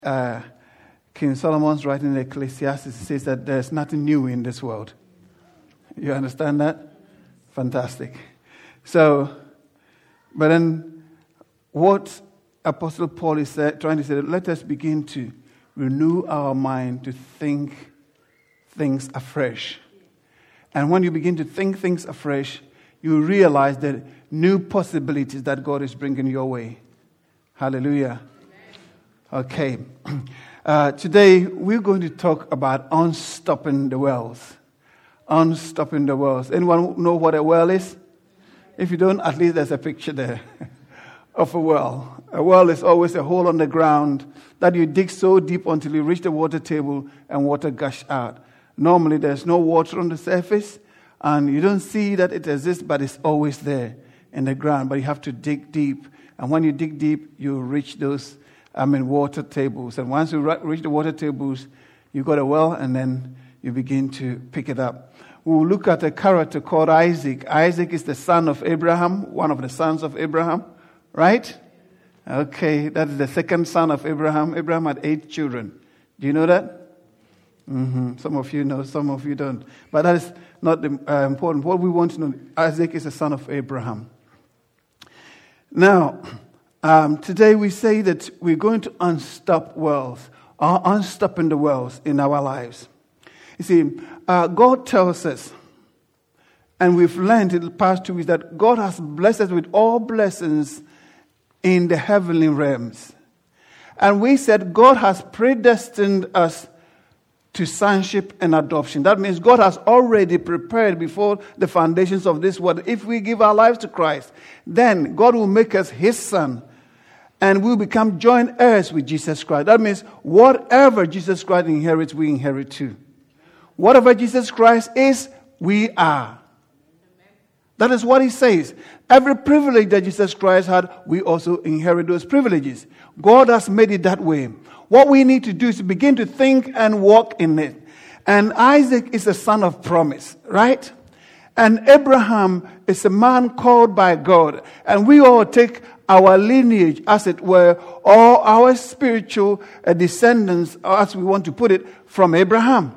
King Solomon's writing in Ecclesiastes says that there's nothing new in this world. You understand that? Fantastic. So, but then what Apostle Paul is trying to say, let us begin to renew our mind to think things afresh. And when you begin to think things afresh, you realize the new possibilities that God is bringing your way. Hallelujah. Okay. Today, we're going to talk about unstopping the wells. Unstopping the wells. Anyone know what a well is? If you don't, at least there's a picture there of a well. A well is always a hole on the ground that you dig so deep until you reach the water table and water gush out. Normally, there's no water on the surface, and you don't see that it exists, but it's always there in the ground. But you have to dig deep. And when you dig deep, you reach those water tables. And once you reach the water tables, you got a well, and then you begin to pick it up. We'll look at a character called Isaac. Isaac is the son of Abraham, one of the sons of Abraham, right? Okay, that is the second son of Abraham. Abraham had 8 children. Do you know that? Some of you know, some of you don't. But that is not important. What we want to know, Isaac is the son of Abraham. Now, today we say that we're going to unstop wells, or unstopping the wells in our lives. You see, God tells us, and we've learned in the past 2 weeks, that God has blessed us with all blessings in the heavenly realms. And we said God has predestined us to sonship and adoption. That means God has already prepared before the foundations of this world. If we give our lives to Christ, then God will make us His son, and we'll become joint heirs with Jesus Christ. That means whatever Jesus Christ inherits, we inherit too. Whatever Jesus Christ is, we are. That is what He says. Every privilege that Jesus Christ had, we also inherit those privileges. God has made it that way. What we need to do is begin to think and walk in it. And Isaac is a son of promise, right? And Abraham is a man called by God. And we all take our lineage, as it were, or our spiritual descendants, or as we want to put it, from Abraham.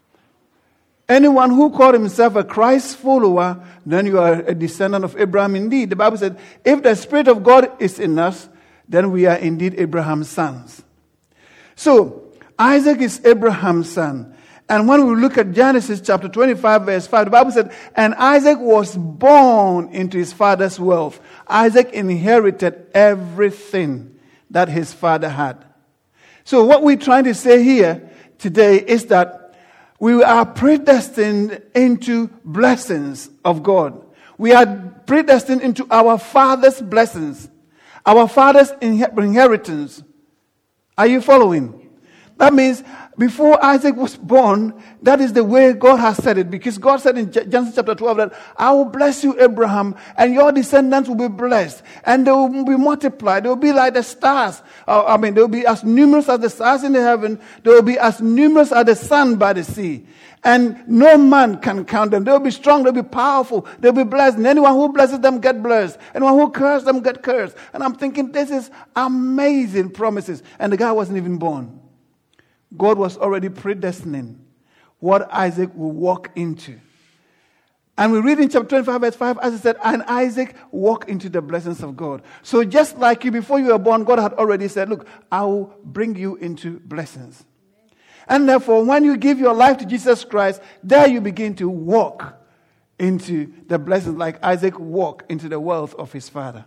Anyone who called himself a Christ follower, then you are a descendant of Abraham indeed. The Bible said, if the Spirit of God is in us, then we are indeed Abraham's sons. So, Isaac is Abraham's son. And when we look at Genesis chapter 25, verse 5, the Bible said, and Isaac was born into his father's wealth. Isaac inherited everything that his father had. So what we're trying to say here today is that we are predestined into blessings of God. We are predestined into our Father's blessings, our Father's inheritance. Are you following? That means before Isaac was born, that is the way God has said it. Because God said in Genesis chapter 12 that I will bless you, Abraham, and your descendants will be blessed. And they will be multiplied. They will be like the stars. They will be as numerous as the stars in the heaven. They will be as numerous as the sand by the sea. And no man can count them. They will be strong. They will be powerful. They will be blessed. And anyone who blesses them get blessed. Anyone who curses them get cursed. And I'm thinking, this is amazing promises. And the guy wasn't even born. God was already predestining what Isaac will walk into. And we read in chapter 25, verse 5, as I said, and Isaac walked into the blessings of God. So just like you, before you were born, God had already said, look, I will bring you into blessings. And therefore, when you give your life to Jesus Christ, there you begin to walk into the blessings like Isaac walked into the wealth of his father.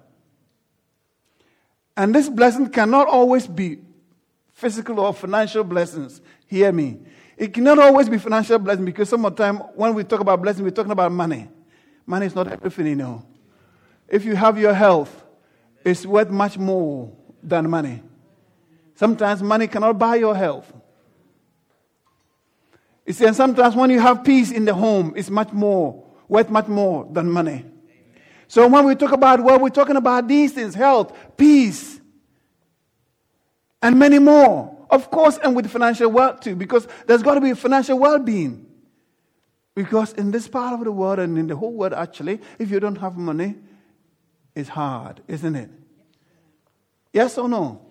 And this blessing cannot always be physical or financial blessings. Hear me. It cannot always be financial blessing, because some of the time when we talk about blessing, we're talking about money. Money is not everything, you know. If you have your health, it's worth much more than money. Sometimes money cannot buy your health. You see, and sometimes when you have peace in the home, it's worth much more than money. So when we talk about, we're talking about these things: health, peace, and many more. Of course, and with financial wealth too, because there's got to be financial well-being. Because in this part of the world, and in the whole world actually, if you don't have money, it's hard, isn't it? Yes or no? Yes.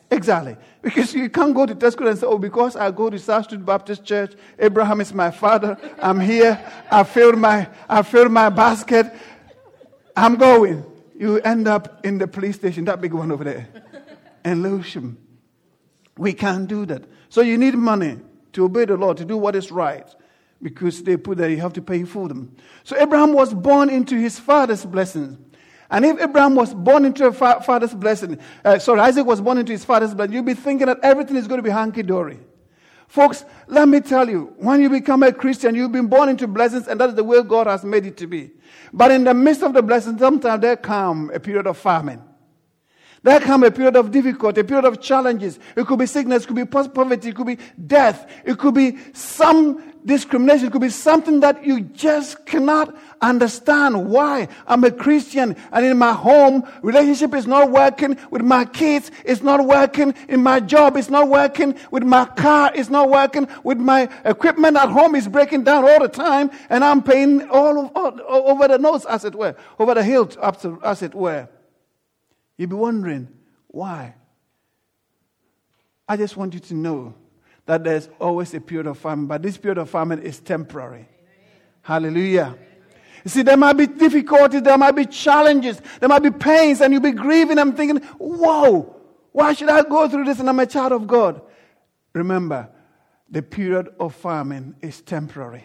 Exactly. Because you can't go to Tesco and say, oh, because I go to South Street Baptist Church, Abraham is my father, I'm here, I filled my basket, I'm going. You end up in the police station, that big one over there, in Lewisham. We can't do that. So you need money to obey the Lord, to do what is right, because they put there, you have to pay for them. So Abraham was born into his father's blessings. And if Abraham was born into a father's blessing, Isaac was born into his father's blessing, you'll be thinking that everything is going to be hunky-dory. Folks, let me tell you, when you become a Christian, you've been born into blessings, and that is the way God has made it to be. But in the midst of the blessings, sometimes there come a period of famine. There come a period of difficulty, a period of challenges. It could be sickness, it could be poverty, it could be death, it could be some discrimination, it could be something that you just cannot understand. Why? I'm a Christian, and in my home, relationship is not working. With my kids, it's not working. In my job, it's not working. With my car, it's not working. With my equipment at home, it's breaking down all the time, and I'm paying all over the nose, as it were, over the hilt, as it were. You'll be wondering, why? I just want you to know that there's always a period of famine, but this period of famine is temporary. Amen. Hallelujah. Amen. You see, there might be difficulties, there might be challenges, there might be pains, and you'll be grieving and thinking, whoa, why should I go through this and I'm a child of God? Remember, the period of famine is temporary.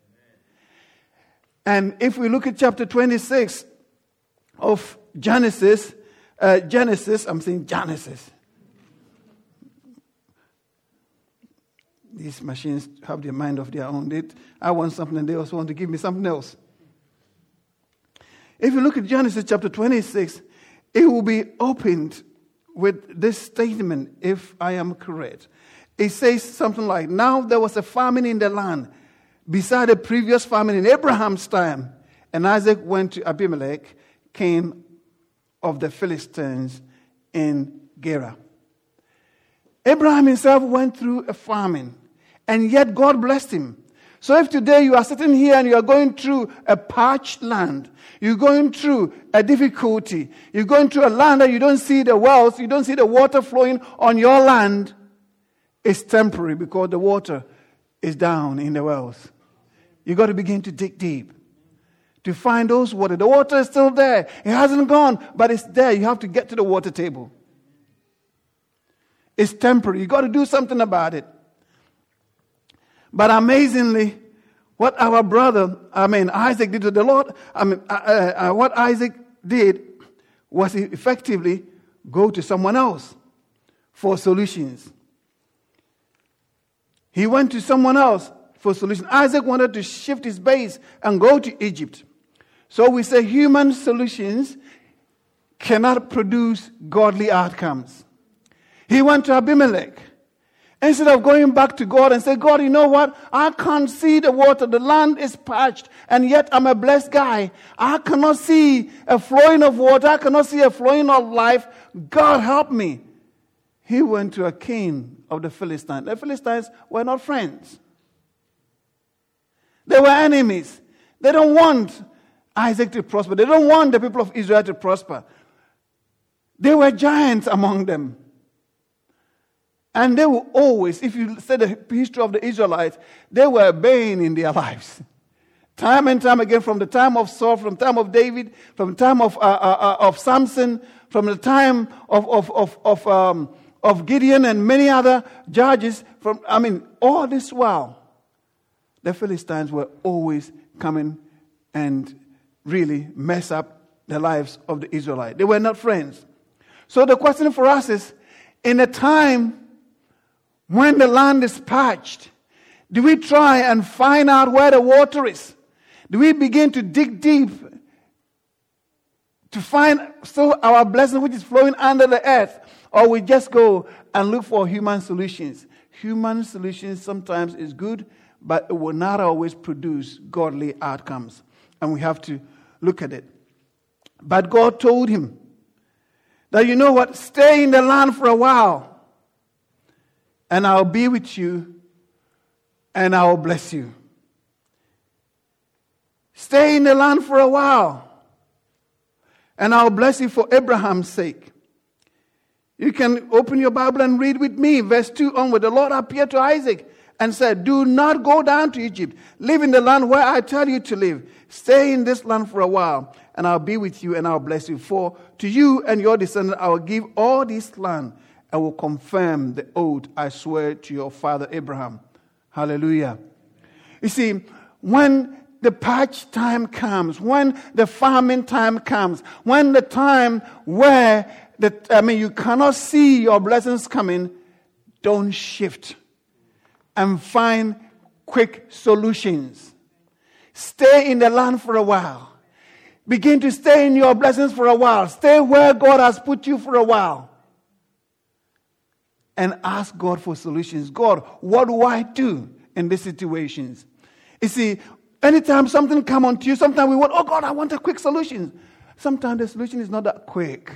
And if we look at chapter 26 of Genesis, I'm saying Genesis. These machines have their mind of their own. I want something and they also want to give me something else. If you look at Genesis chapter 26, it will be opened with this statement, if I am correct. It says something like, now there was a famine in the land beside the previous famine in Abraham's time. And Isaac went to Abimelech, king of the Philistines in Gerar. Abraham himself went through a famine, and yet God blessed him. So if today you are sitting here and you are going through a parched land, you're going through a difficulty, you're going through a land that you don't see the wells, you don't see the water flowing on your land, it's temporary because the water is down in the wells. You've got to begin to dig deep to find those water. The water is still there. It hasn't gone, but it's there. You have to get to the water table. It's temporary. You've got to do something about it. But amazingly, what our brother, Isaac did to the Lord, what Isaac did was effectively go to someone else for solutions. He went to someone else for solutions. Isaac wanted to shift his base and go to Egypt. So we say human solutions cannot produce godly outcomes. He went to Abimelech. Instead of going back to God and say, God, you know what? I can't see the water. The land is parched, and yet I'm a blessed guy. I cannot see a flowing of water. I cannot see a flowing of life. God, help me. He went to a king of the Philistines. The Philistines were not friends. They were enemies. They don't want Isaac to prosper. They don't want the people of Israel to prosper. They were giants among them. And they were always, if you study the history of the Israelites, they were obeying in their lives. Time and time again, from the time of Saul, from the time of David, from the time of Samson, from the time of Gideon and many other judges. All this while, the Philistines were always coming and really mess up the lives of the Israelites. They were not friends. So the question for us is, in a time when the land is parched, do we try and find out where the water is? Do we begin to dig deep to find still our blessing which is flowing under the earth? Or we just go and look for human solutions? Human solutions sometimes is good, but it will not always produce godly outcomes. And we have to look at it. But God told him that, you know what, stay in the land for a while, and I'll be with you, and I'll bless you. Stay in the land for a while, and I'll bless you for Abraham's sake. You can open your Bible and read with me. Verse 2 onward. The Lord appeared to Isaac and said, do not go down to Egypt. Live in the land where I tell you to live. Stay in this land for a while, and I'll be with you and I'll bless you. For to you and your descendants I will give all this land and will confirm the oath I swear to your father Abraham. Hallelujah. You see, when the patch time comes, when the farming time comes, when the time where you cannot see your blessings coming, don't shift and find quick solutions. Stay in the land for a while. Begin to stay in your blessings for a while. Stay where God has put you for a while. And ask God for solutions. God, what do I do in these situations? You see, anytime something comes onto you, sometimes we want, oh God, I want a quick solution. Sometimes the solution is not that quick.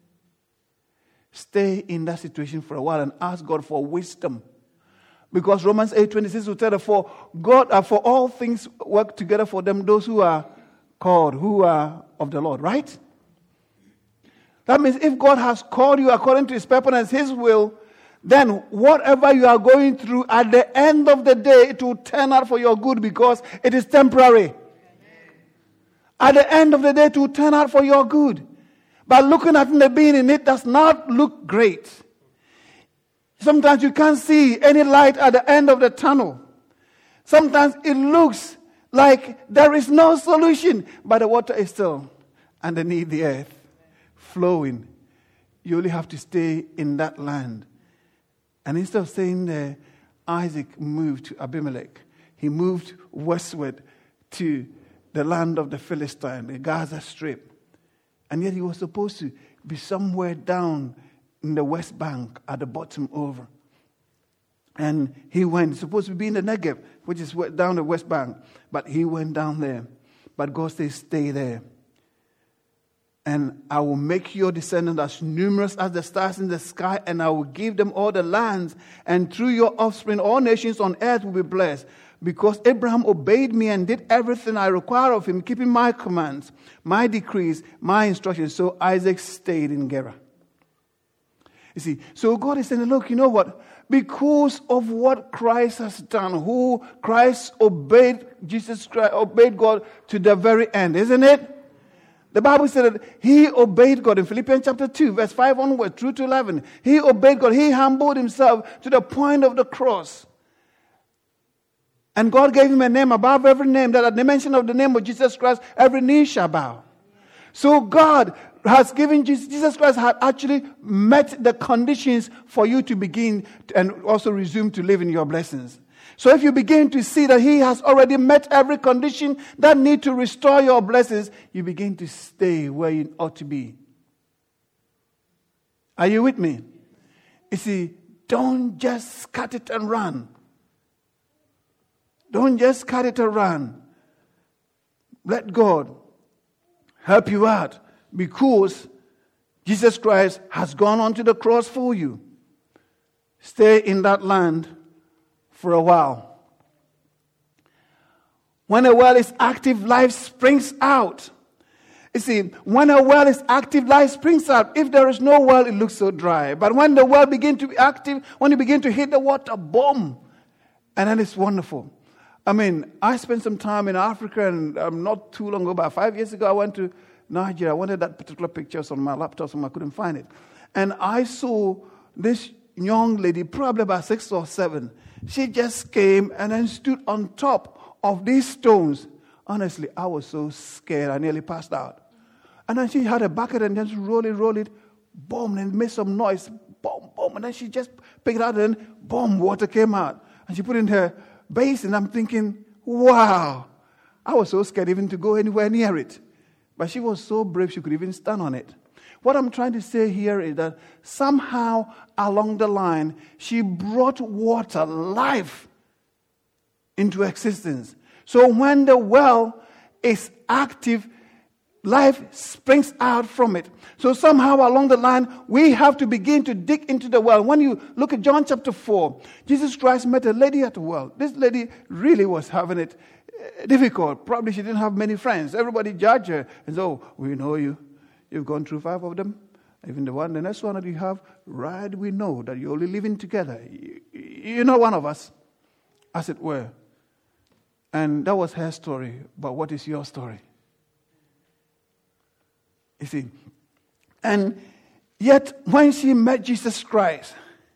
Stay in that situation for a while and ask God for wisdom. Because Romans 8:26 will tell us, for all things work together for them, those who are called, who are of the Lord, right? That means if God has called you according to His purpose and His will, then whatever you are going through, at the end of the day, it will turn out for your good because it is temporary. At the end of the day, it will turn out for your good. But looking at the being in it does not look great. Sometimes you can't see any light at the end of the tunnel. Sometimes it looks like there is no solution, but the water is still underneath the earth, flowing. You only have to stay in that land. And instead of staying there, Isaac moved to Abimelech. He moved westward to the land of the Philistine, the Gaza Strip. And yet he was supposed to be somewhere down in the West Bank at the bottom over. And he went, supposed to be in the Negev, which is down the West Bank. But he went down there. But God says, stay there. And I will make your descendants as numerous as the stars in the sky, and I will give them all the lands. And through your offspring, all nations on earth will be blessed. Because Abraham obeyed me and did everything I require of him, keeping my commands, my decrees, my instructions. So Isaac stayed in Gerar. You see, so God is saying, look, you know what? Because of what Christ has done, who Christ obeyed, Jesus Christ obeyed God to the very end, isn't it? The Bible said that he obeyed God in Philippians chapter 2, verse 5 onward through to 11. He obeyed God. He humbled himself to the point of the cross. And God gave him a name above every name, that at the mention of the name of Jesus Christ, every knee shall bow. So God has given Jesus Christ had actually met the conditions for you to begin and also resume to live in your blessings. So if you begin to see that he has already met every condition that need to restore your blessings, you begin to stay where you ought to be. Are you with me? You see, don't just cut it and run. Don't just cut it and run. Let God help you out, because Jesus Christ has gone onto the cross for you. Stay in that land for a while. When a well is active, life springs out. You see, when a well is active, life springs out. If there is no well, it looks so dry. But when the well begins to be active, when you begin to hit the water, boom, and then it's wonderful. I mean, I spent some time in Africa, and not too long ago, about 5 years ago, I went to Nigeria. I wanted that particular picture on my laptop, so I couldn't find it. And I saw this young lady, probably about 6 or 7. She just came and then stood on top of these stones. Honestly, I was so scared, I nearly passed out. And then she had a bucket and just roll it, boom, and made some noise, boom, boom. And then she just picked it out and boom, water came out. And she put it in her basin. I'm thinking, wow. I was so scared even to go anywhere near it. But she was so brave she could even stand on it. What I'm trying to say here is that somehow along the line, she brought water, life, into existence. So when the well is active, life springs out from it. So somehow along the line, we have to begin to dig into the well. When you look at John chapter 4, Jesus Christ met a lady at the well. This lady really was having it difficult. Probably she didn't have many friends. Everybody judged her and said, oh, we know you. You've gone through 5 of them. Even the next one that you have, right, we know that you're only living together. You're not one of us, as it were. And that was her story. But what is your story? You see. And yet, when she met Jesus Christ,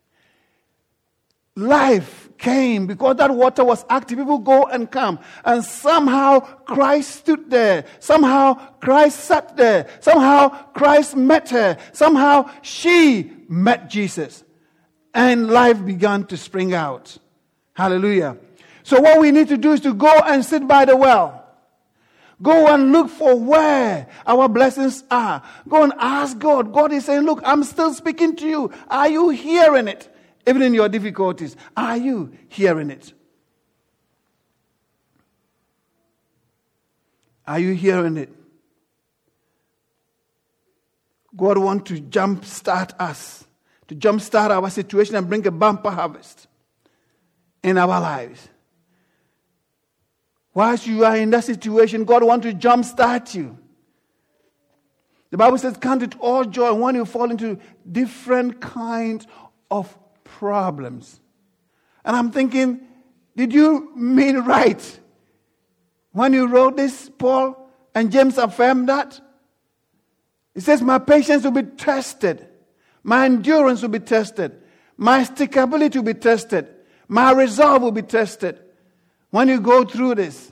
life came because that water was active. People go and come. And somehow Christ stood there. Somehow Christ sat there. Somehow Christ met her. Somehow she met Jesus. And life began to spring out. Hallelujah. So what we need to do is to go and sit by the well. Go and look for where our blessings are. Go and ask God. God is saying, look, I'm still speaking to you. Are you hearing it? Even in your difficulties, are you hearing it? Are you hearing it? God wants to jumpstart us, to jumpstart our situation and bring a bumper harvest in our lives. Whilst you are in that situation, God wants to jumpstart you. The Bible says, count it all joy when you fall into different kinds of problems. And I'm thinking, did you mean right when you wrote this, Paul? And James affirmed that. He says, my patience will be tested. My endurance will be tested. My stickability will be tested. My resolve will be tested. When you go through this,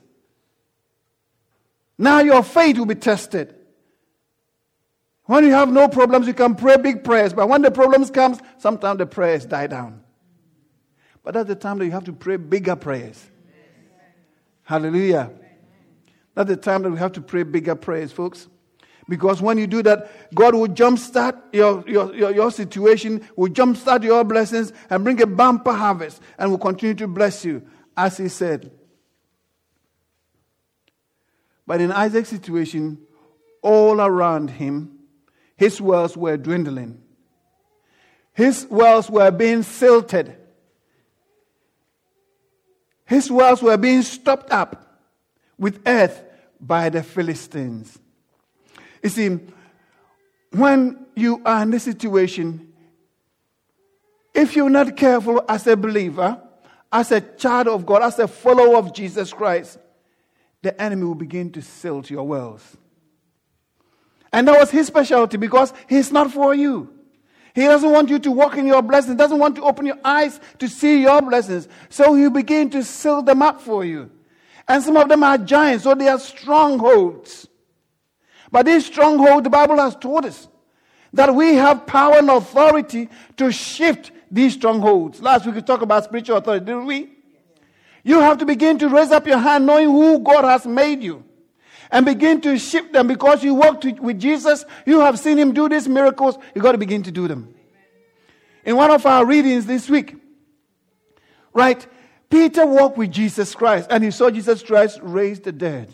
now your faith will be tested. When you have no problems, you can pray big prayers. But when the problems come, sometimes the prayers die down. But that's the time that you have to pray bigger prayers. Hallelujah. That's the time that we have to pray bigger prayers, folks. Because when you do that, God will jumpstart your situation, will jumpstart your blessings and bring a bumper harvest and will continue to bless you, as he said. But in Isaac's situation, all around him, his wells were dwindling. His wells were being silted. His wells were being stopped up with earth by the Philistines. You see, when you are in this situation, if you're not careful as a believer, as a child of God, as a follower of Jesus Christ, the enemy will begin to silt your wells. And that was his specialty because he's not for you. He doesn't want you to walk in your blessings, doesn't want to open your eyes to see your blessings. So he'll begin to silt them up for you. And some of them are giants, so they are strongholds. But these strongholds, the Bible has taught us that we have power and authority to shift these strongholds. Last week we talked about spiritual authority, didn't we? You have to begin to raise up your hand knowing who God has made you. And begin to shift them because you walked with Jesus. You have seen him do these miracles. You've got to begin to do them. In one of our readings this week, right, Peter walked with Jesus Christ and he saw Jesus Christ raise the dead.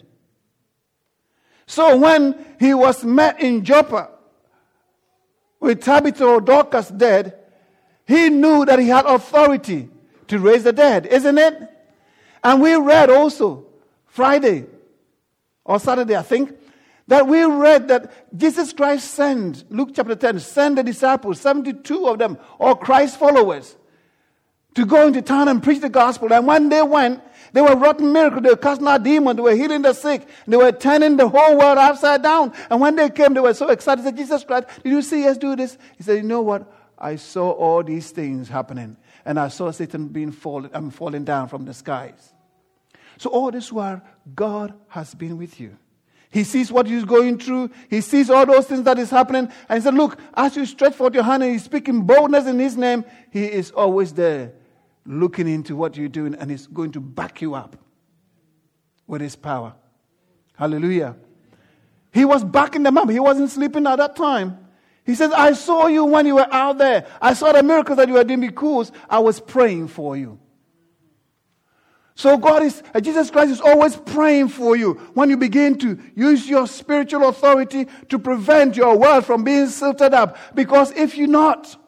So when he was met in Joppa with Tabitha or Dorcas dead, he knew that he had authority to raise the dead, isn't it? And we read also Friday or Saturday, I think, that we read that Jesus Christ sent, Luke chapter 10, sent the disciples, 72 of them, or Christ followers, to go into town and preach the gospel. And when they went, they were wroughing miracles, they were casting out demons, they were healing the sick, they were turning the whole world upside down. And when they came, they were so excited. They said, Jesus Christ, did you see us do this? He said, you know what? I saw all these things happening. And I saw Satan falling down from the skies. So all this while, God has been with you. He sees what you're going through. He sees all those things that is happening. And he said, look, as you stretch forth your hand and you speak in boldness in his name, he is always there looking into what you're doing and he's going to back you up with his power. Hallelujah. He was backing them up. He wasn't sleeping at that time. He says, I saw you when you were out there. I saw the miracles that you were doing because I was praying for you. So Jesus Christ is always praying for you when you begin to use your spiritual authority to prevent your world from being silted up. Because if you're not,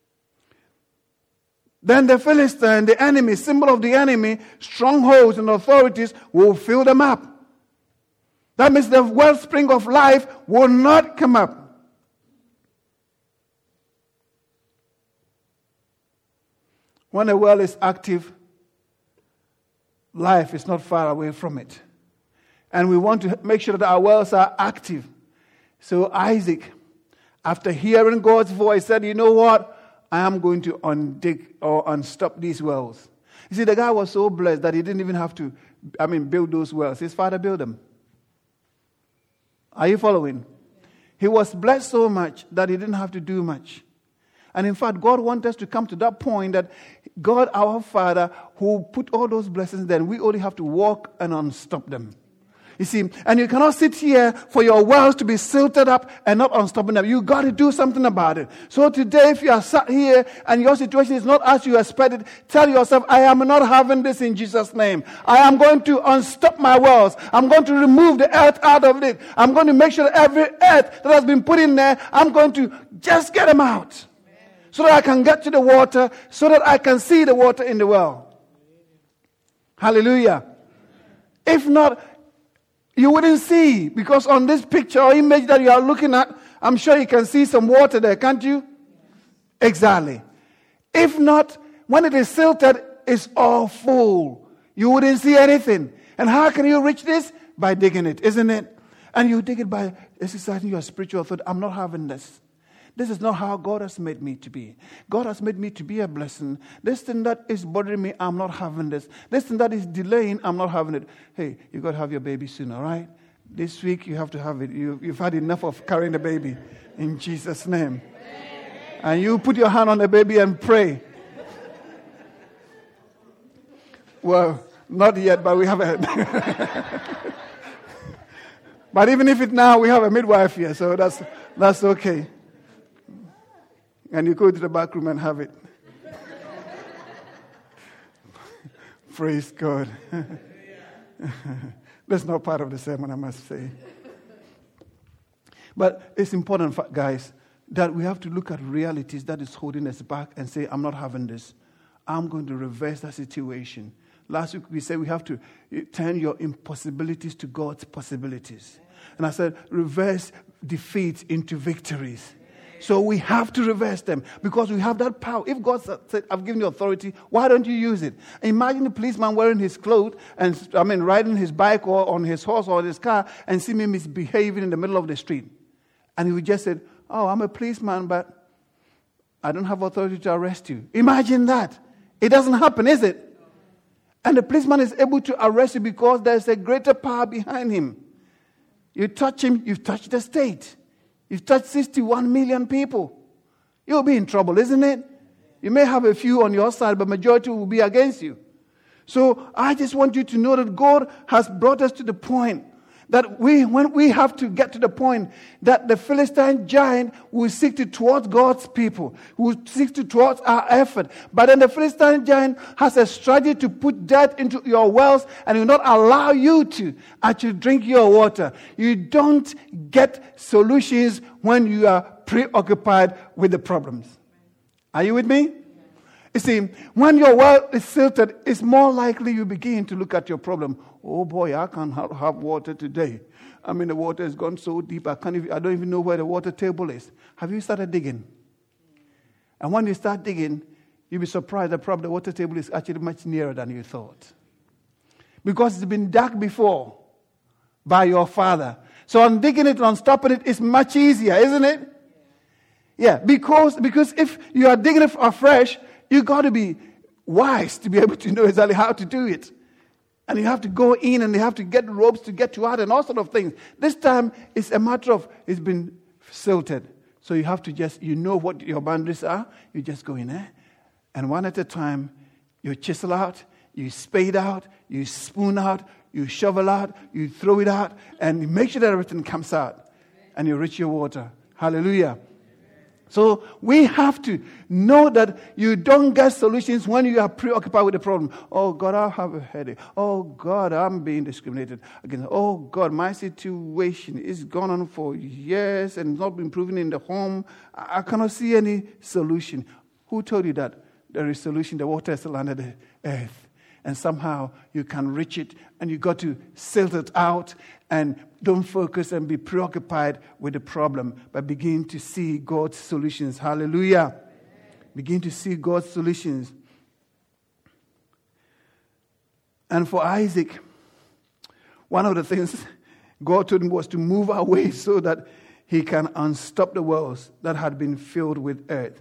then the Philistine, the enemy, symbol of the enemy, strongholds and authorities will fill them up. That means the wellspring of life will not come up. When a well is active, life is not far away from it. And we want to make sure that our wells are active. So Isaac, after hearing God's voice, said, you know what? I am going to undig or unstop these wells. You see, the guy was so blessed that he didn't even have to, build those wells. His father built them. Are you following? He was blessed so much that he didn't have to do much. And in fact, God wants us to come to that point that God, our Father, who put all those blessings there, we only have to walk and unstop them. You see, and you cannot sit here for your wells to be silted up and not unstopping them. You got to do something about it. So today, if you are sat here and your situation is not as you expected, tell yourself, I am not having this in Jesus' name. I am going to unstop my wells. I'm going to remove the earth out of it. I'm going to make sure that every earth that has been put in there, I'm going to just get them out. So that I can get to the water, so that I can see the water in the well. Hallelujah. If not, you wouldn't see, because on this picture or image that you are looking at, I'm sure you can see some water there, can't you? Exactly. If not, when it is silted, it's all full. You wouldn't see anything. And how can you reach this? By digging it, isn't it? And you dig it by exercising your spiritual thought. I'm not having this. This is not how God has made me to be. God has made me to be a blessing. This thing that is bothering me, I'm not having this. This thing that is delaying, I'm not having it. Hey, you got to have your baby soon, all right? This week you have to have it. You've had enough of carrying the baby in Jesus' name. And you put your hand on the baby and pray. Well, not yet, but we have a... But even if it now, we have a midwife here, so that's okay. And you go to the back room and have it. Praise God. That's not part of the sermon, I must say. But it's important, guys, that we have to look at realities that is holding us back and say, I'm not having this. I'm going to reverse that situation. Last week we said we have to turn your impossibilities to God's possibilities. And I said, reverse defeats into victories. So we have to reverse them because we have that power. If God said, I've given you authority, why don't you use it? Imagine the policeman wearing his clothes and, riding his bike or on his horse or his car and see me misbehaving in the middle of the street. And he would just say, oh, I'm a policeman, but I don't have authority to arrest you. Imagine that. It doesn't happen, is it? And the policeman is able to arrest you because there's a greater power behind him. You touch him, you've touched the state. You've touched 61 million people. You'll be in trouble, isn't it? You may have a few on your side, but majority will be against you. So I just want you to know that God has brought us to the point that when we have to get to the point that the Philistine giant will seek to towards God's people, will seek to towards our effort. But then the Philistine giant has a strategy to put dirt into your wells and will not allow you to actually drink your water. You don't get solutions when you are preoccupied with the problems. Are you with me? You see, when your well is silted, it's more likely you begin to look at your problem. Oh boy, I can't have water today. The water has gone so deep, I don't even know where the water table is. Have you started digging? And when you start digging, you'll be surprised that probably the water table is actually much nearer than you thought. Because it's been dug before by your father. So on digging it, on stopping it, is much easier, isn't it? Yeah, because if you are digging it afresh, you got to be wise to be able to know exactly how to do it. And you have to go in and you have to get ropes to get you out and all sort of things. This time, it's a matter of, it's been silted. So you have to you know what your boundaries are. You just go in there. And one at a time, you chisel out, you spade out, you spoon out, you shovel out, you throw it out, and you make sure that everything comes out. And you reach your water. Hallelujah. So we have to know that you don't get solutions when you are preoccupied with the problem. Oh, God, I have a headache. Oh, God, I'm being discriminated against. Oh, God, my situation is gone on for years and not improving in the home. I cannot see any solution. Who told you that there is solution? The water is still under the earth. And somehow you can reach it and you got to silt it out and don't focus and be preoccupied with the problem, but begin to see God's solutions. Hallelujah. Begin to see God's solutions. And for Isaac, one of the things God told him was to move away so that he can unstop the wells that had been filled with earth.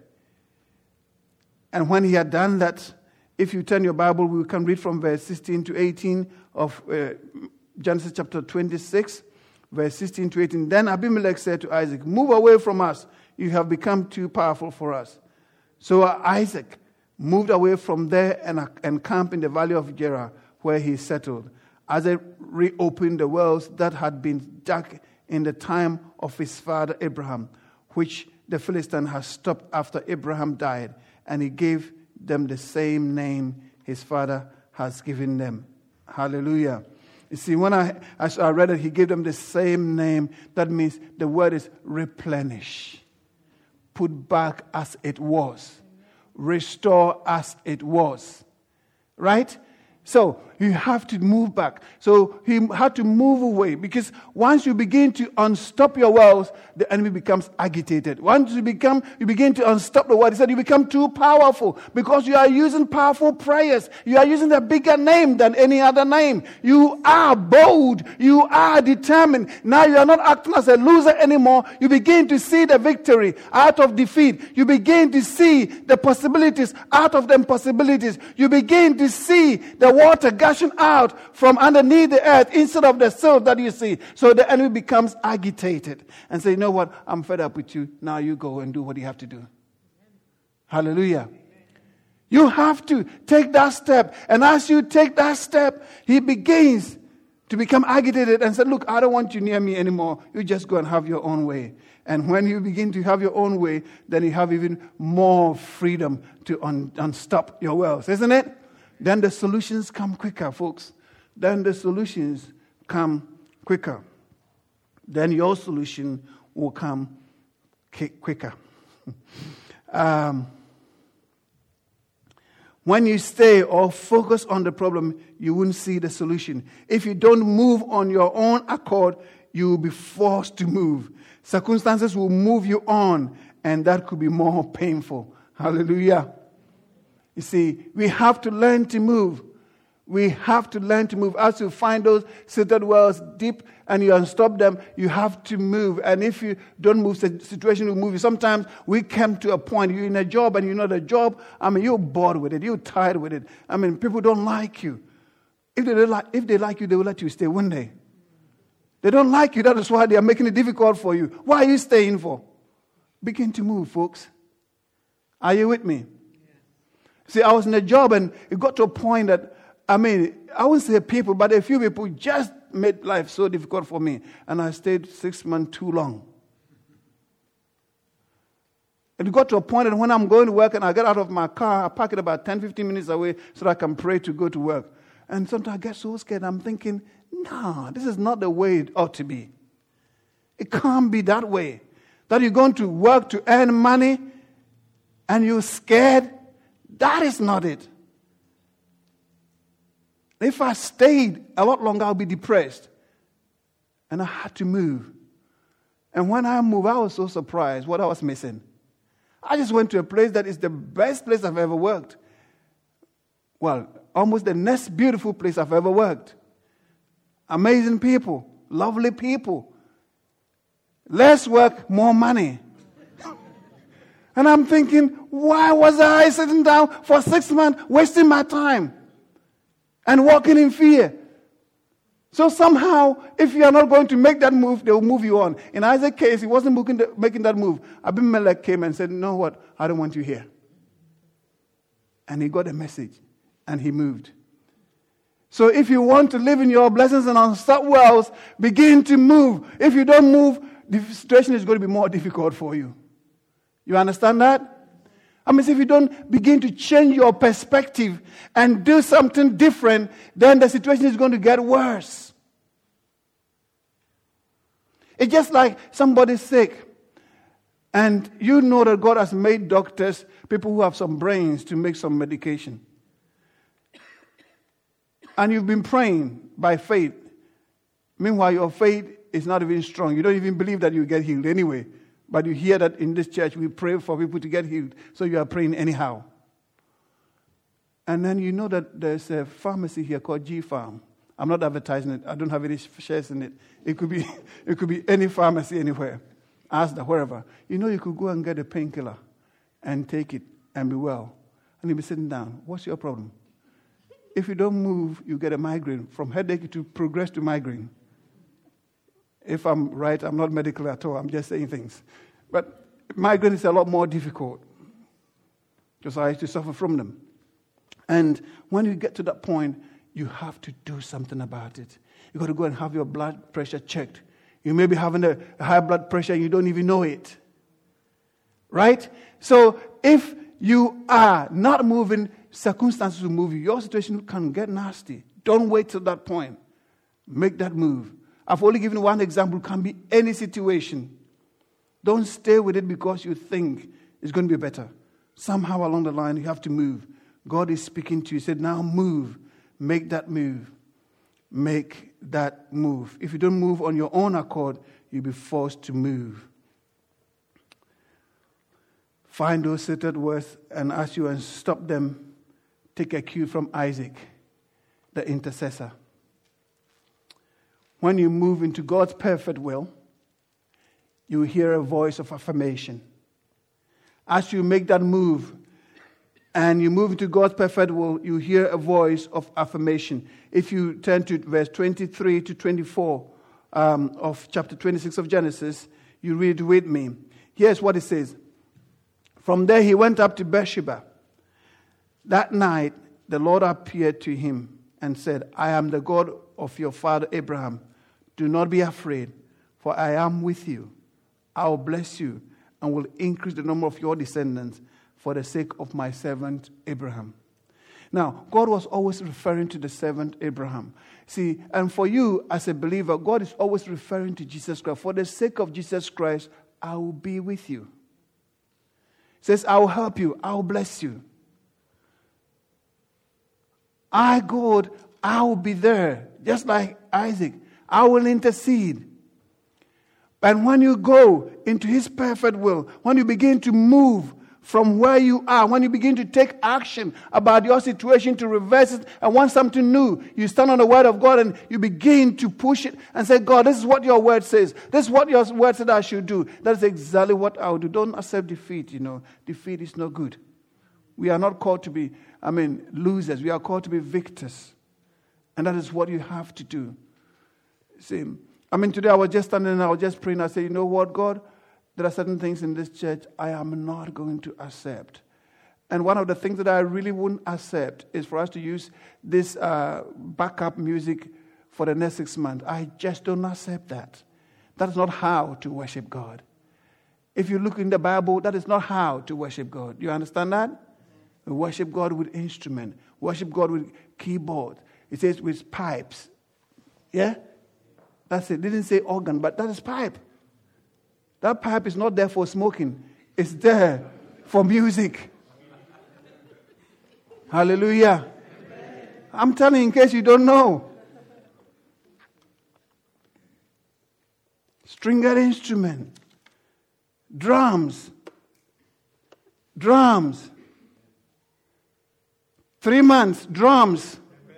And when he had done that, if you turn your Bible, we can read from verse 16 to 18 of Genesis chapter 26, verse 16 to 18. Then Abimelech said to Isaac, "Move away from us. You have become too powerful for us." So Isaac moved away from there and camped in the valley of Gerar, where he settled. Isaac reopened the wells that had been dug in the time of his father Abraham, which the Philistine had stopped after Abraham died, and he gave them the same name his father has given them. Hallelujah. You see, as I read it, he gave them the same name. That means the word is replenish. Put back as it was. Restore as it was. Right? So you have to move back. So he had to move away, because once you begin to unstop your wells, the enemy becomes agitated. Once you begin to unstop the word, he said you become too powerful because you are using powerful prayers. You are using a bigger name than any other name. You are bold. You are determined. Now you are not acting as a loser anymore. You begin to see the victory out of defeat. You begin to see the possibilities out of the impossibilities. You begin to see the water gushing out from underneath the earth instead of the silt that you see. So the enemy becomes agitated and say, "You know what? I'm fed up with you. Now you go and do what you have to do." Hallelujah. You have to take that step. And as you take that step, he begins to become agitated and say, "Look, I don't want you near me anymore. You just go and have your own way." And when you begin to have your own way, then you have even more freedom to unstop your wells, isn't it? Then the solutions come quicker, folks. Then the solutions come quicker. Then your solution will come quicker. When you stay or focus on the problem, you won't see the solution. If you don't move on your own accord, you will be forced to move. Circumstances will move you on, and that could be more painful. Hallelujah. You see, we have to learn to move. We have to learn to move. As you find those silted wells deep and you unstop them, you have to move. And if you don't move, the situation will move you. Sometimes we come to a point, you're in a job and you know the job, you're bored with it, you're tired with it. People don't like you. If they like you, they will let you stay, won't they? They don't like you, that is why they are making it difficult for you. Why are you staying for? Begin to move, folks. Are you with me? See, I was in a job and it got to a point that, I wouldn't say people, but a few people just made life so difficult for me. And I stayed 6 months too long. It got to a point that when I'm going to work and I get out of my car, I park it about 10, 15 minutes away so that I can pray to go to work. And sometimes I get so scared. I'm thinking, no, this is not the way it ought to be. It can't be that way. That you're going to work to earn money and you're scared. That is not it. If I stayed a lot longer, I'll be depressed. And I had to move. And when I moved, I was so surprised what I was missing. I just went to a place that is the best place I've ever worked. Well, almost the next beautiful place I've ever worked. Amazing people, lovely people. Less work, more money. And I'm thinking, why was I sitting down for 6 months, wasting my time and walking in fear? So somehow, if you are not going to make that move, they will move you on. In Isaac's case, he wasn't making that move. Abimelech came and said, "You know what? I don't want you here." And he got a message, and he moved. So if you want to live in your blessings and unstop wells, begin to move. If you don't move, the situation is going to be more difficult for you. You understand that? If you don't begin to change your perspective and do something different, then the situation is going to get worse. It's just like somebody's sick, and you know that God has made doctors, people who have some brains, to make some medication. And you've been praying by faith. Meanwhile, your faith is not even strong. You don't even believe that you get healed anyway. But you hear that in this church we pray for people to get healed. So you are praying anyhow. And then you know that there's a pharmacy here called G Farm. I'm not advertising it. I don't have any shares in it. It could be any pharmacy anywhere. Asda, wherever. You know you could go and get a painkiller and take it and be well. And you'll be sitting down. What's your problem? If you don't move, you get a migraine. From headache to progress to migraine. If I'm right, I'm not medical at all. I'm just saying things. But migraine is a lot more difficult. Because I used to suffer from them. And when you get to that point, you have to do something about it. You've got to go and have your blood pressure checked. You may be having a high blood pressure and you don't even know it. Right? So if you are not moving, circumstances will move you. Your situation can get nasty. Don't wait till that point. Make that move. I've only given one example. It can be any situation. Don't stay with it because you think it's going to be better. Somehow along the line, you have to move. God is speaking to you. He said, now move. Make that move. Make that move. If you don't move on your own accord, you'll be forced to move. Find those stated words and ask you and stop them. Take a cue from Isaac, the intercessor. When you move into God's perfect will, you hear a voice of affirmation. As you make that move and you move into God's perfect will, you hear a voice of affirmation. If you turn to verse 23 to 24 of chapter 26 of Genesis, you read with me. Here's what it says. From there he went up to Beersheba. That night the Lord appeared to him and said, I am the God of your father Abraham. Do not be afraid, for I am with you. I will bless you and will increase the number of your descendants for the sake of my servant Abraham. Now, God was always referring to the servant Abraham. See, and for you as a believer, God is always referring to Jesus Christ. For the sake of Jesus Christ, I will be with you. He says, I will help you. I will bless you. God, I will be there. Just like Isaac. I will intercede. And when you go into his perfect will, when you begin to move from where you are, when you begin to take action about your situation to reverse it and want something new, you stand on the word of God and you begin to push it and say, God, this is what your word says. This is what your word said I should do. That's exactly what I will do. Don't accept defeat, Defeat is not good. We are not called to be, losers. We are called to be victors. And that is what you have to do. See, today I was just standing and I was just praying. I said, you know what, God? There are certain things in this church I am not going to accept. And one of the things that I really wouldn't accept is for us to use this backup music for the next 6 months. I just don't accept that. That is not how to worship God. If you look in the Bible, that is not how to worship God. Do you understand that? We worship God with instrument. Worship God with keyboard. It says with pipes. Yeah? That's it. It didn't say organ, but that is pipe. That pipe is not there for smoking. It's there for music. Hallelujah. Amen. I'm telling you in case you don't know. Stringed instrument. Drums. 3 months, drums.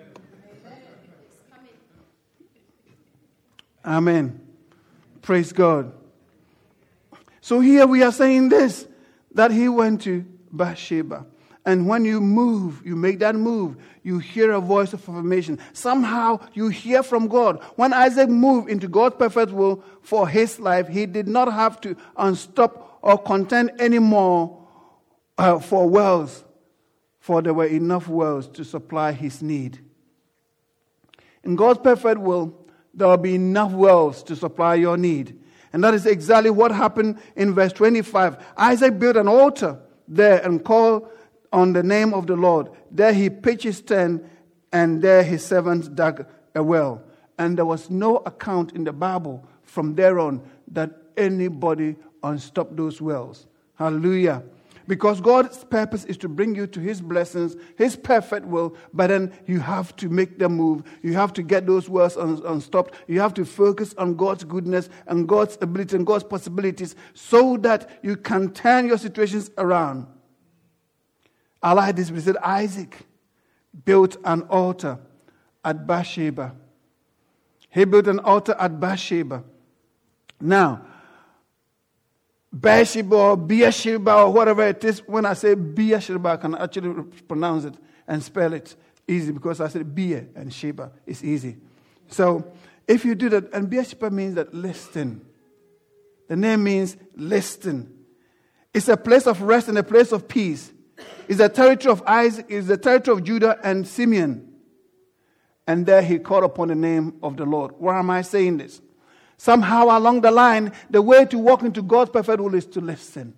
Amen. Praise God. So here we are saying this, that he went to Bathsheba. And when you move, you make that move, you hear a voice of affirmation. Somehow you hear from God. When Isaac moved into God's perfect will for his life, he did not have to unstop or contend anymore for wells, for there were enough wells to supply his need. In God's perfect will, there will be enough wells to supply your need. And that is exactly what happened in verse 25. Isaac built an altar there and called on the name of the Lord. There he pitched his tent, and there his servants dug a well. And there was no account in the Bible from there on that anybody unstopped those wells. Hallelujah. Because God's purpose is to bring you to his blessings, his perfect will, but then you have to make them move. You have to get those wells unstopped. You have to focus on God's goodness and God's ability and God's possibilities so that you can turn your situations around. I like this. We said, Isaac, built an altar at Bathsheba. He built an altar at Bathsheba. Now, Bathsheba or Beersheba or whatever it is, when I say Beersheba, I can actually pronounce it and spell it easy because I said Beer and Sheba. It's easy. So, if you do that, and Beersheba means that listen. The name means listen. It's a place of rest and a place of peace. It's the territory of Isaac, it's the territory of Judah and Simeon. And there he called upon the name of the Lord. Why am I saying this? Somehow along the line, the way to walk into God's perfect will is to listen.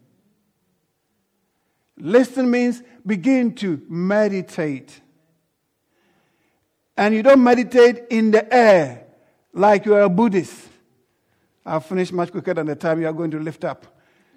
Listen means begin to meditate. And you don't meditate in the air like you are a Buddhist. I'll finish much quicker than the time you are going to lift up.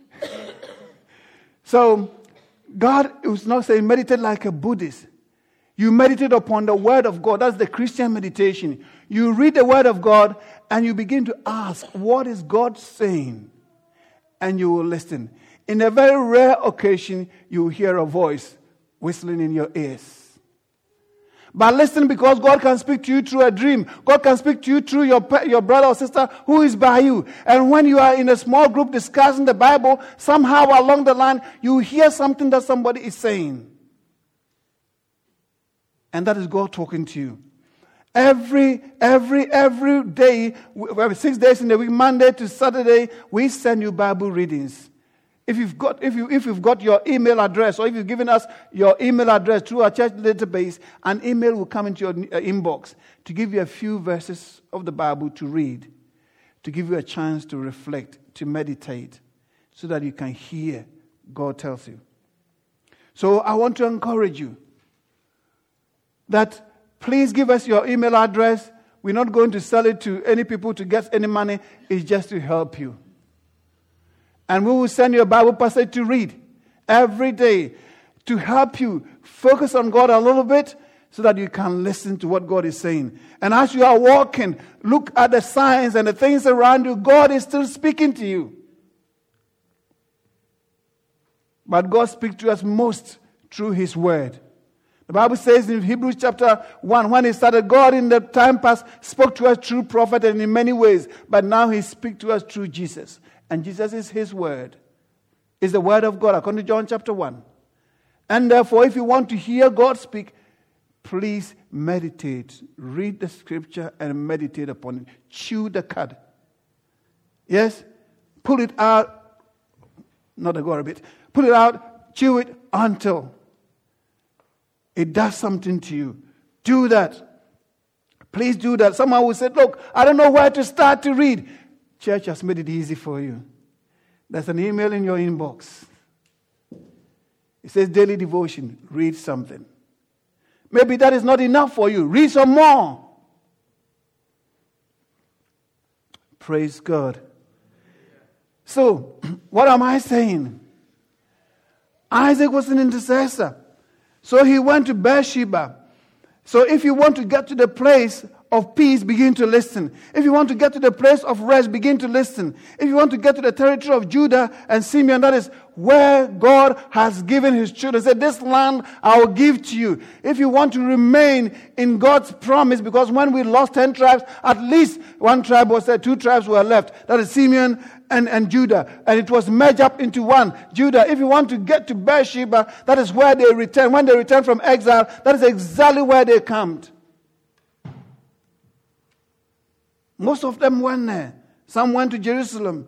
So, God is not saying meditate like a Buddhist. You meditate upon the Word of God. That's the Christian meditation. You read the Word of God and you begin to ask, what is God saying? And you will listen. In a very rare occasion, you will hear a voice whistling in your ears. But listen, because God can speak to you through a dream. God can speak to you through your brother or sister who is by you. And when you are in a small group discussing the Bible, somehow along the line, you hear something that somebody is saying. And that is God talking to you. Every day, 6 days in the week, Monday to Saturday, we send you Bible readings. If you've got your email address, or if you've given us your email address through our church database, an email will come into your inbox to give you a few verses of the Bible to read, to give you a chance to reflect, to meditate, so that you can hear God tells you. So I want to encourage you that please give us your email address. We're not going to sell it to any people to get any money. It's just to help you. And we will send you a Bible passage to read every day to help you focus on God a little bit so that you can listen to what God is saying. And as you are walking, look at the signs and the things around you. God is still speaking to you. But God speaks to us most through His Word. The Bible says in Hebrews chapter 1, when He started, God in the time past spoke to us through prophet and in many ways. But now He speaks to us through Jesus. And Jesus is His Word. Is the Word of God, according to John chapter 1. And therefore, if you want to hear God speak, please meditate. Read the Scripture and meditate upon it. Chew the cud. Yes? Pull it out. Not a gore bit. Pull it out. Chew it until it does something to you. Do that. Please do that. Someone will say, look, I don't know where to start to read. Church has made it easy for you. There's an email in your inbox. It says daily devotion. Read something. Maybe that is not enough for you. Read some more. Praise God. So, what am I saying? Isaac was an intercessor. So he went to Bathsheba. So if you want to get to the place of peace, begin to listen. If you want to get to the place of rest, begin to listen. If you want to get to the territory of Judah and Simeon, that is where God has given His children. He said, this land I will give to you. If you want to remain in God's promise, because when we lost 10 tribes, at least one tribe was there, 2 tribes were left. That is Simeon and Judah. And it was merged up into one, Judah. If you want to get to Bathsheba, that is where they return. When they return from exile, that is exactly where they camped. Most of them went there. Some went to Jerusalem.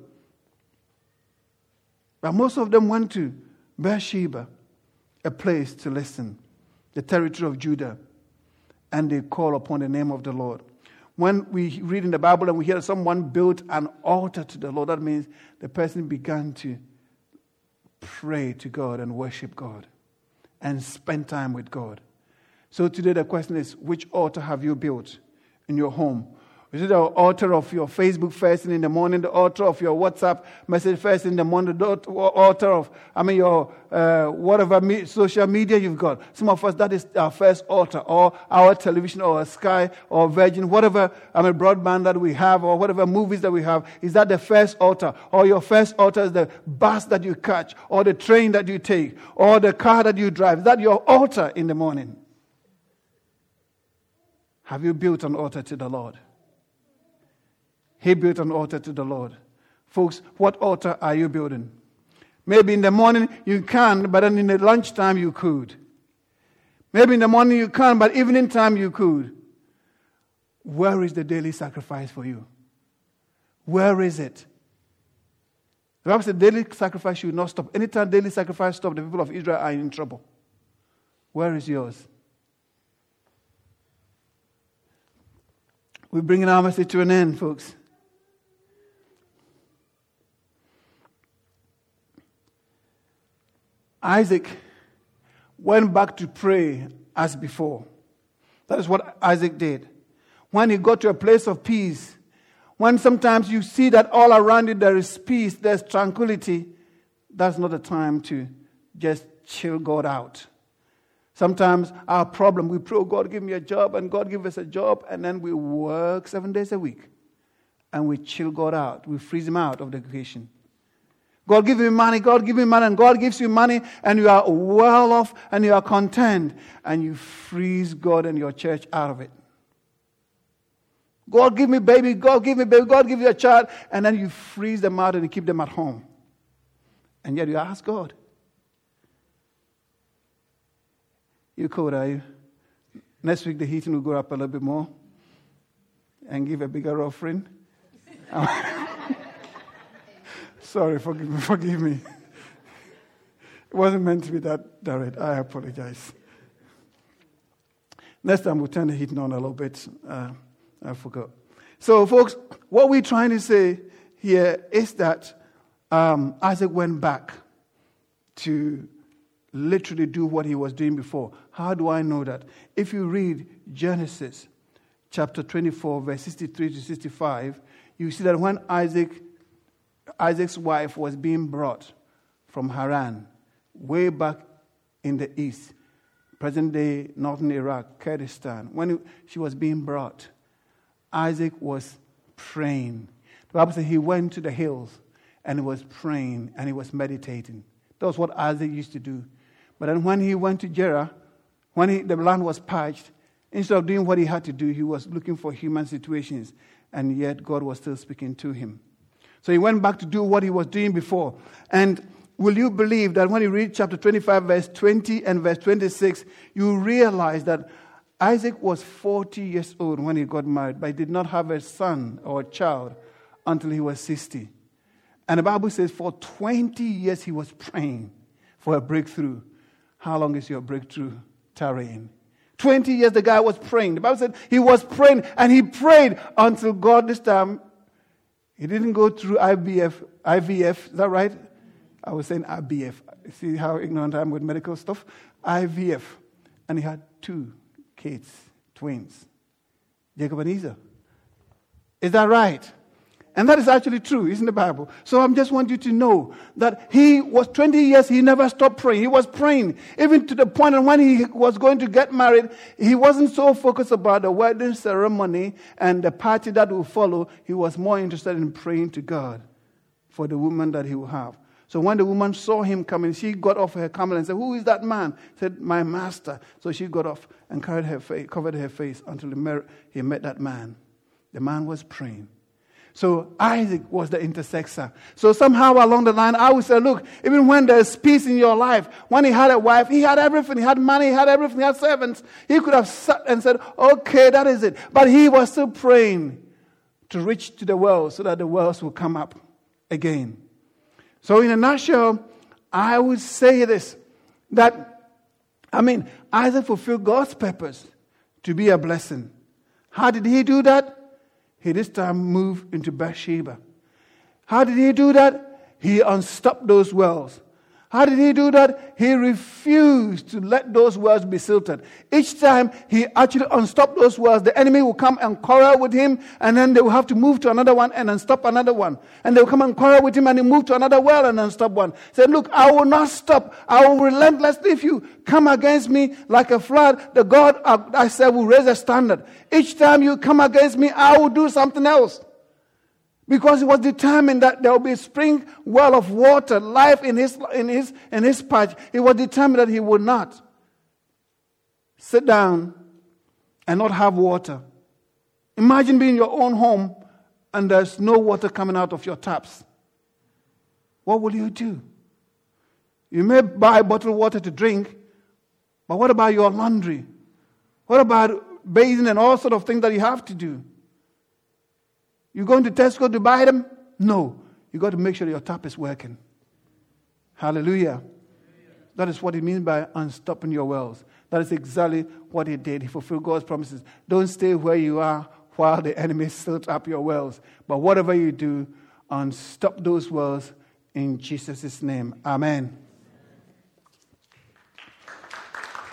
But most of them went to Bathsheba, a place to listen, the territory of Judah. And they call upon the name of the Lord. When we read in the Bible and we hear someone built an altar to the Lord, that means the person began to pray to God and worship God and spend time with God. So today the question is, which altar have you built in your home? Is it the altar of your Facebook first thing in the morning, the altar of your WhatsApp message first in the morning, the altar of, your whatever social media you've got? Some of us, that is our first altar, or our television, or Sky, or Virgin, whatever, broadband that we have, or whatever movies that we have. Is that the first altar? Or your first altar is the bus that you catch, or the train that you take, or the car that you drive? Is that your altar in the morning? Have you built an altar to the Lord? He built an altar to the Lord. Folks, what altar are you building? Maybe in the morning you can, but then in the lunchtime you could. Maybe in the morning you can, but evening time you could. Where is the daily sacrifice for you? Where is it? The Bible says daily sacrifice should not stop. Anytime daily sacrifice stops, the people of Israel are in trouble. Where is yours? We're bringing our message to an end, folks. Isaac went back to pray as before. That is what Isaac did. When he got to a place of peace, when sometimes you see that all around you there is peace, there's tranquility, that's not the time to just chill God out. Sometimes our problem, we pray, oh, God, give me a job, and God give us a job, and then we work 7 days a week, and we chill God out. We freeze him out of the equation. God give me money, God give me money, and God gives you money, and you are well off, and you are content, and you freeze God and your church out of it. God give me baby, God give me baby, God give you a child, and then you freeze them out and you keep them at home. And yet you ask God. You cold, are you? Next week the heating will go up a little bit more and give a bigger offering. Sorry, forgive me. It wasn't meant to be that direct. I apologize. Next time we'll turn the heating on a little bit. I forgot. So, folks, what we're trying to say here is that Isaac went back to literally do what he was doing before. How do I know that? If you read Genesis chapter 24, verse 63 to 65, you see that when Isaac's wife was being brought from Haran, way back in the east, present-day northern Iraq, Kurdistan, when she was being brought, Isaac was praying. The Bible says he went to the hills and he was praying and he was meditating. That was what Isaac used to do. But then when he went to Gerar, when the land was parched, instead of doing what he had to do, he was looking for human situations, and yet God was still speaking to him. So he went back to do what he was doing before. And will you believe that when you read chapter 25, verse 20 and verse 26, you realize that Isaac was 40 years old when he got married, but he did not have a son or a child until he was 60. And the Bible says for 20 years he was praying for a breakthrough. How long is your breakthrough tarrying? 20 years the guy was praying. The Bible said he was praying, and he prayed until God this time, he didn't go through IVF, is that right? I was saying IBF. See how ignorant I am with medical stuff? IVF. And he had 2 kids, twins, Jacob and Esau. Is that right? And that is actually true, isn't the Bible? So I just want you to know that he was 20 years, he never stopped praying. He was praying, even to the point that when he was going to get married, he wasn't so focused about the wedding ceremony and the party that will follow. He was more interested in praying to God for the woman that he will have. So when the woman saw him coming, she got off her camel and said, "Who is that man?" Said, "My master." So she got off and covered her face until he met that man. The man was praying. So Isaac was the intercessor. So somehow along the line, I would say, look, even when there's peace in your life, when he had a wife, he had everything. He had money, he had everything, he had servants. He could have sat and said, okay, that is it. But he was still praying to reach to the wells so that the wells will come up again. So in a nutshell, I would say this, Isaac fulfilled God's purpose to be a blessing. How did he do that? He this time moved into Bathsheba. How did he do that? He unstopped those wells. How did he do that? He refused to let those wells be silted. Each time he actually unstopped those wells, the enemy will come and quarrel with him, and then they will have to move to another one and unstop another one. And they will come and quarrel with him, and he move to another well and unstop one. Say, look, I will not stop. I will relentlessly, if you come against me like a flood, the God I said will raise a standard. Each time you come against me, I will do something else. Because he was determined that there will be a spring well of water, life in his patch. He was determined that he would not sit down and not have water. Imagine being in your own home and there's no water coming out of your taps. What will you do? You may buy bottled water to drink, but what about your laundry? What about bathing and all sort of things that you have to do? You going to Tesco to buy them? No. You got to make sure your tap is working. Hallelujah. That is what it means by unstopping your wells. That is exactly what he did. He fulfilled God's promises. Don't stay where you are while the enemy fills up your wells. But whatever you do, unstop those wells in Jesus' name. Amen.